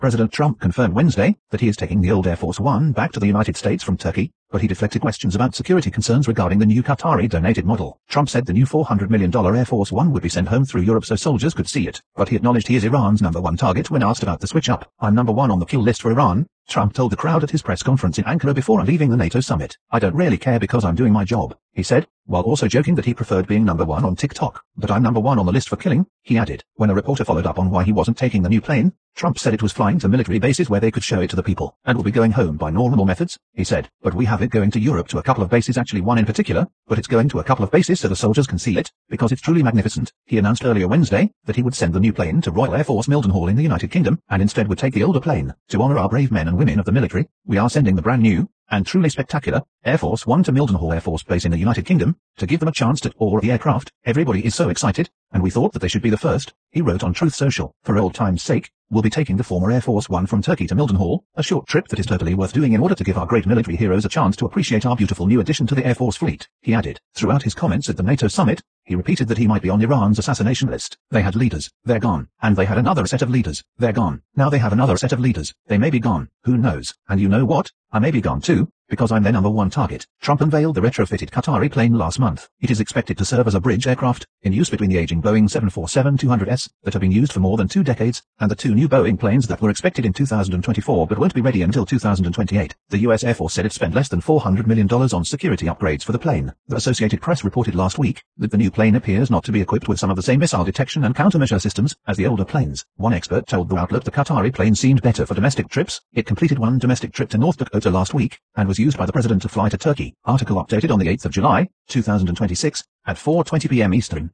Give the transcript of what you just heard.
President Trump confirmed Wednesday that he is taking the old Air Force One back to the United States from Turkey, but he deflected questions about security concerns regarding the new Qatari-donated model. Trump said the new $400 million Air Force One would be sent home through Europe so soldiers could see it, but he acknowledged he is Iran's number one target when asked about the switch-up. "I'm number one on the kill list for Iran," Trump told the crowd at his press conference in Ankara before leaving the NATO summit. "I don't really care because I'm doing my job," he said, while also joking that he preferred being number one on TikTok. "But I'm number one on the list for killing," he added. When a reporter followed up on why he wasn't taking the new plane, Trump said it was flying to military bases where they could show it to the people, and will be going home by normal methods, he said. "But we have it going to Europe to a couple of bases, actually one in particular, but it's going to a couple of bases so the soldiers can see it, because it's truly magnificent." He announced earlier Wednesday that he would send the new plane to Royal Air Force Mildenhall in the United Kingdom, and instead would take the older plane. "To honor our brave men and women of the military, we are sending the brand new, and truly spectacular, Air Force One to Mildenhall Air Force Base in the United Kingdom, to give them a chance to tour the aircraft. Everybody is so excited, and we thought that they should be the first," he wrote on Truth Social. "For old time's sake, we'll be taking the former Air Force One from Turkey to Mildenhall, a short trip that is totally worth doing in order to give our great military heroes a chance to appreciate our beautiful new addition to the Air Force fleet," he added. Throughout his comments at the NATO summit, he repeated that he might be on Iran's assassination list. "They had leaders, they're gone. And they had another set of leaders, they're gone. Now they have another set of leaders, they may be gone. Who knows? And you know what? I may be gone too, because I'm their number one target." Trump unveiled the retrofitted Qatari plane last month. It is expected to serve as a bridge aircraft, in use between the aging Boeing 747-200s, that have been used for more than 2 decades, and the 2 new Boeing planes that were expected in 2024 but won't be ready until 2028. The U.S. Air Force said it spent less than $400 million on security upgrades for the plane. The Associated Press reported last week that the new plane appears not to be equipped with some of the same missile detection and countermeasure systems as the older planes. One expert told the outlet the Qatari plane seemed better for domestic trips. It completed one domestic trip to North Dakota last week, and was used by the president to fly to Turkey. Article updated on the 8th of July, 2026, at 4:20 p.m. Eastern.